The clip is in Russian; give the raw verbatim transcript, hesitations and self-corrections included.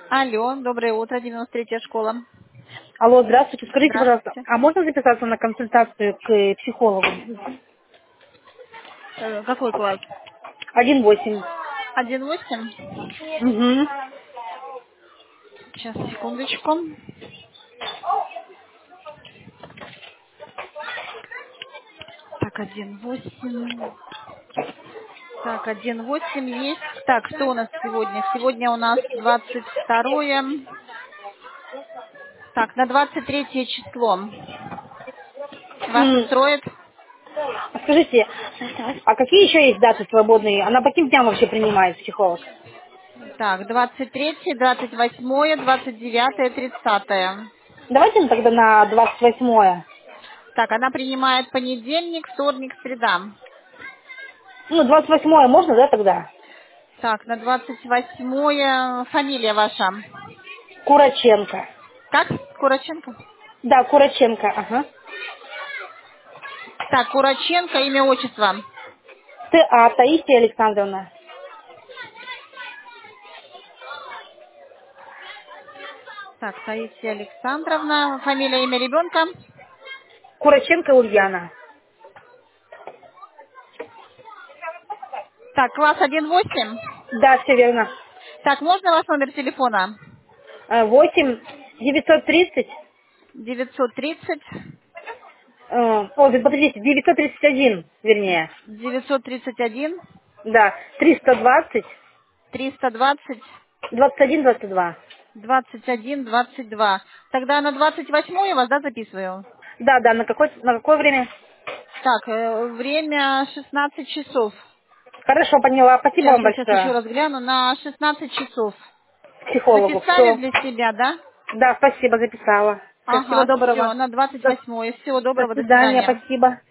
Алло, доброе утро, девяносто третья школа. Алло, здравствуйте. Скажите, пожалуйста, Здравствуйте. а можно записаться на консультацию к э, психологу? Э, какой класс? Один восемь. Один восемь. Угу. Сейчас, секундочку. Так, один восемь. Так, один восемь есть. Так, что у нас сегодня? Сегодня у нас двадцать второе. Так, на двадцать третье число. Вас М, устроит? а Скажите, а какие еще есть даты свободные? Она по каким дням вообще принимает психолог? Так, двадцать третье, двадцать восьмое, двадцать девятое, тридцатое. Давайте ну, тогда на двадцать восьмое. Так, она принимает понедельник, вторник, среда. Ну, двадцать восьмое можно, да, тогда? Так, на двадцать восьмое фамилия ваша. Кураченко. Как? Кураченко? Да, Кураченко, ага. Так, Кураченко, имя, отчество. Т.А. Таисия Александровна. Так, Таисия Александровна, фамилия, имя ребенка. Кураченко Ульяна. Так, класс один восемь. Да, все верно. Так, можно ваш номер телефона? Э, восемь девятьсот тридцать. девятьсот тридцать, Э, О, подождите, девятьсот тридцать один, вернее. девятьсот тридцать один, Да, триста двадцать, триста двадцать, двадцать один, двадцать два. двадцать один, двадцать два. Тогда на двадцать восьмое вас, да, записываю? Да, да, на, какой, на какое время? Так, э, время шестнадцать часов. Хорошо, поняла. Спасибо Сейчас вам я сейчас еще большое. раз гляну. На шестнадцать часов. Психологу. Записали Все. для себя, да? Да, спасибо, записала. Все, всего Ага, все, доброго. на двадцать До, восьмое. Всего до доброго, до свидания, свидания. спасибо.